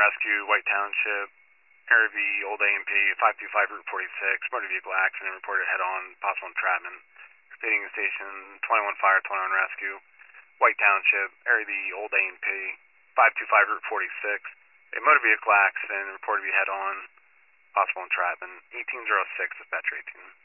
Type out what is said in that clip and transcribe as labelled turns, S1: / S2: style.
S1: rescue, White Township, Area B, Old A&P, 525 Route 46, motor vehicle accident reported head-on, possible entrapment. Speeding station, 21 fire, 21 rescue, White Township, Area B, Old A&P, 525 Route 46. A motor vehicle accident reported to be head-on, possible entrapment. 1806, dispatcher 18.